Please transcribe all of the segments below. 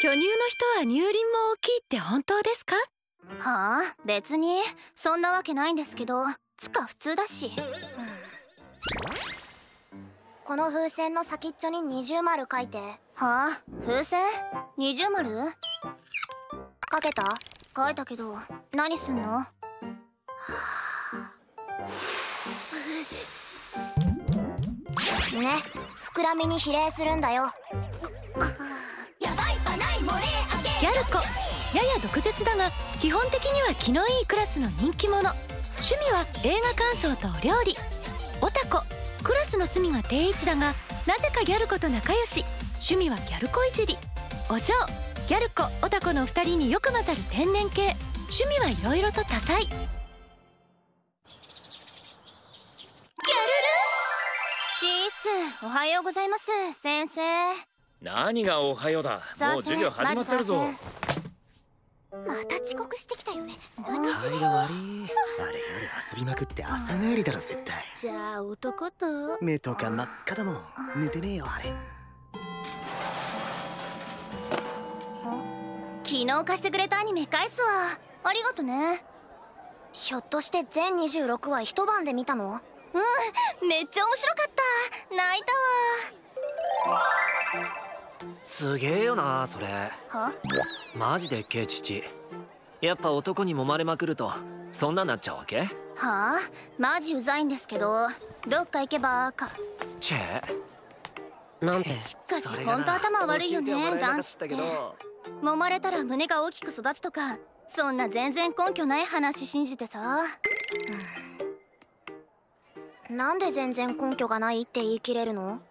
巨乳の人は乳輪も大きいって本当ですか？ はあ、別にそんなわけないんですけど、つか普通だし。 この風船の先っちょに二重丸書いて。 はあ、風船？二重丸？ 書けた？ 書いたけど、何すんの？ ね、膨らみに比例するんだよ。 ギャルコ、やや毒舌だが基本的には気のいいクラスの人気者。趣味は映画鑑賞とお料理。オタコ、クラスの隅が定位置だがなぜかギャルコと仲良し。趣味はギャルコいじり。お嬢、ギャルコ、オタコの2人によく混ざる天然系。趣味はいろいろと多彩。 ジース、おはようございます、先生。 何がおはようだ。もう授業始まってるぞ。 また遅刻してきたよね。 態度悪い。あれ夜遊びまくって朝帰りだろ絶対。 じゃあ男と？ 目とか真っ赤だもん。寝てねえよあれ。 昨日貸してくれたアニメ返すわ。ありがとね。 ひょっとして全26話一晩で見たの？ うん、めっちゃ面白かった。泣いたわ。 すげえよなそれ。 は？ マジでっけえ父。やっぱ男に揉まれまくるとそんななっちゃうわけ？ はあ、マジうざいんですけど、どっか行けばか。 チェなんて。 しかしほんと頭悪いよね、男子って。揉まれたら胸が大きく育つとか、そんな全然根拠ない話信じてさ。 なんで全然根拠がないって言い切れるの？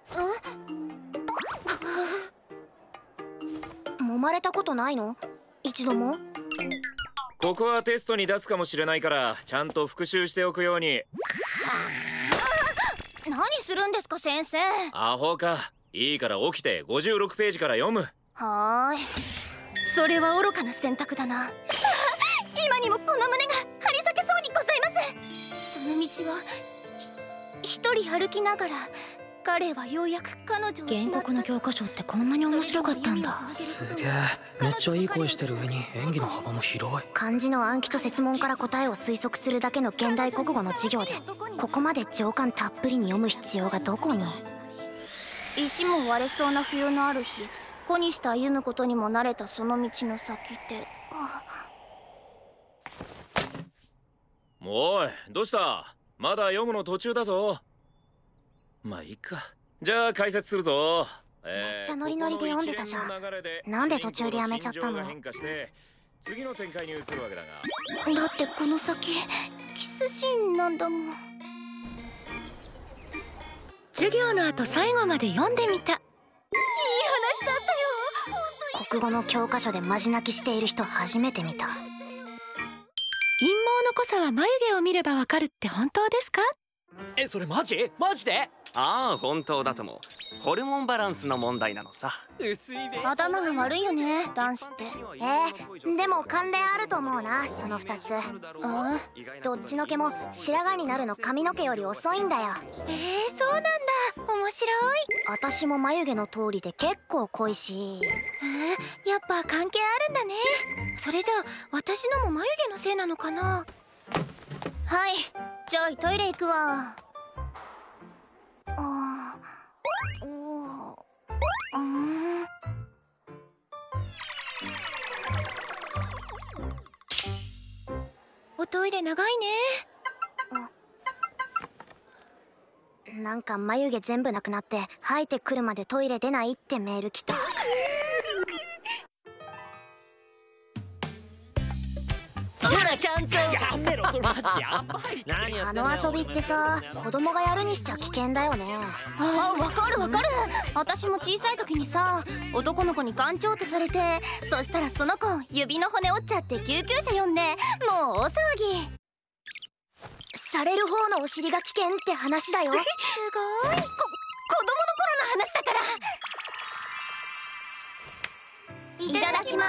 揉まれたことないの？一度も？ ここはテストに出すかもしれないからちゃんと復習しておくように。 何するんですか先生。 アホか。いいから起きて56ページから読む。 はーい。それは愚かな選択だな。今にもこの胸が張り裂けそうにございます。その道を一人歩きながら、彼はようやく彼女を原告の教科書ってこんなに面白かったんだ。 すげえ。めっちゃいい声してる上に演技の幅も広い。 漢字の暗記と設問から答えを推測するだけの現代国語の授業でここまで情感たっぷりに読む必要がどこに？ 石も割れそうな冬のある日、子にして歩むことにも慣れたその道の先で。 おい、どうした？まだ読むの途中だぞ。まあいいか。じゃあ解説するぞ。 めっちゃノリノリで読んでたじゃん。なんで途中でやめちゃったの？ 次の展開に移るわけだが。 だってこの先キスシーンなんだもん。 授業の後最後まで読んでみた。いい話だったよ。 国語の教科書でマジ泣きしている人初めて見た。 陰謀の濃さは眉毛を見ればわかるって本当ですか？ それマジで？ ああ本当だとも。ホルモンバランスの問題なのさ。 薄いべ。 頭が悪いよね男子って。 でも関連あると思うなその2つ。どっちの毛も白髪になるの髪の毛より遅いんだよ。 そうなんだ。面白い。 私も眉毛の通りで結構濃いし。 やっぱ関係あるんだね。それじゃあ私のも眉毛のせいなのかな。はい、じゃあトイレ行くわ。おトイレ長いね。 なんか眉毛全部なくなって生えてくるまでトイレ出ないってメール来た。 ほら館長。やめろそれマジでやばい。何やってんだよ。 遊びってさ、子供がやるにしちゃ危険だよね。 わかる。私も小さい時にさ、男の子に館長ってされて、そしたらその子指の骨折っちゃって救急車呼んで、もう大騒ぎ。 される方のお尻が危険って話だよ。 すごい。子供の頃の話だから。いただきます。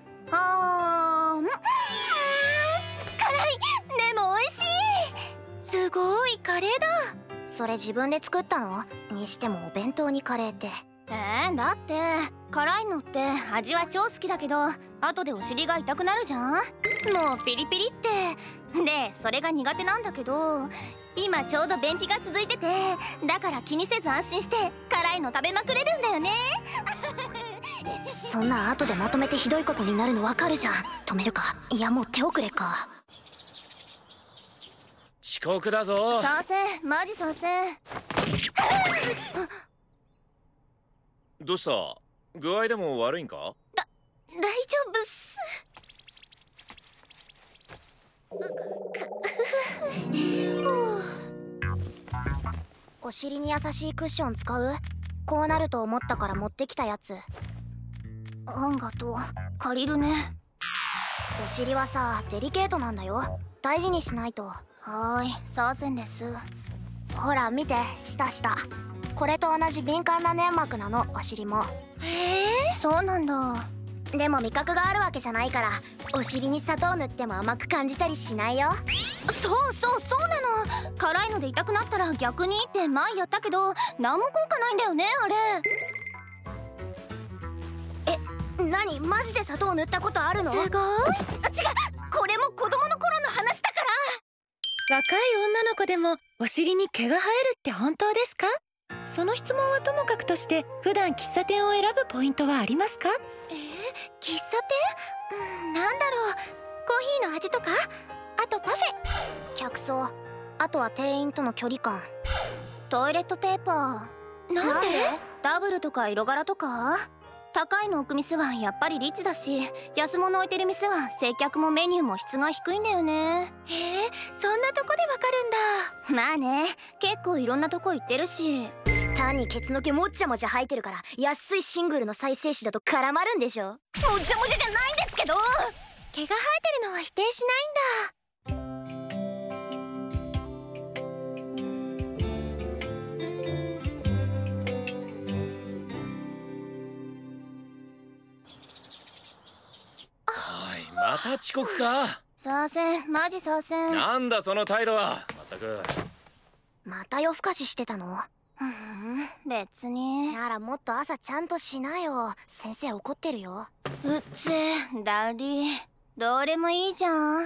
辛い。でも美味しい。すごいカレーだ。 それ自分で作ったの？にしてもお弁当にカレーって。 だって辛いのって味は超好きだけど後でお尻が痛くなるじゃん。もうピリピリってでそれが苦手なんだけど今ちょうど便秘が続いててだから気にせず安心して辛いの食べまくれるんだよね。 そんな後でまとめてひどいことになるのわかるじゃん。止めるか、いやもう手遅れか。 遅刻だぞ。 賛成、マジ賛成。 どうした？具合でも悪いんか？ 大丈夫っす。 お尻に優しいクッション使う？こうなると思ったから持ってきたやつ。 あんがとう、借りるね。 お尻はさ、デリケートなんだよ。大事にしないと。 はーい、サーセンです。 ほら見て、下。これと同じ敏感な粘膜なの、お尻も。 そうなんだ。 でも味覚があるわけじゃないからお尻に砂糖塗っても甘く感じたりしないよ。 そうなの。辛いので痛くなったら逆にって前やったけど何も効果ないんだよねあれ。 何、マジで砂糖塗ったことあるの？ すごい。違う、これも子供の頃の話だから。 若い女の子でもお尻に毛が生えるって本当ですか？その質問はともかくとして普段喫茶店を選ぶポイントはありますか？ 喫茶店？なんだろう。コーヒーの味とか、あとパフェ、 客層、あとは店員との距離感。 トイレットペーパー。なんで？ダブルとか色柄とか。高いの置く店はやっぱりリッチだし安物置いてる店は接客もメニューも質が低いんだよね。そんなとこでわかるんだ。まあね、結構いろんなとこ行ってるし。 単にケツの毛もっちゃもちゃ生えてるから安いシングルの再生紙だと絡まるんでしょ。 もちゃもちゃじゃないんですけど。毛が生えてるのは否定しないんだ。 また遅刻か？ サーセン、マジサーセン。 なんだその態度は。まったく。 また夜更かししてたの？ 別に。 ならもっと朝ちゃんとしなよ。先生怒ってるよ。 うっぜ、だり。どれもいいじゃん。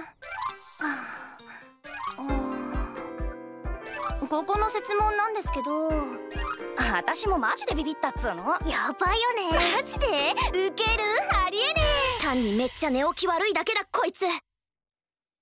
ここの設問なんですけど、私もマジでビビったっつうの。 やばいよね。 マジでウケる？ありえねえ。 単にめっちゃ寝起き悪いだけだこいつ。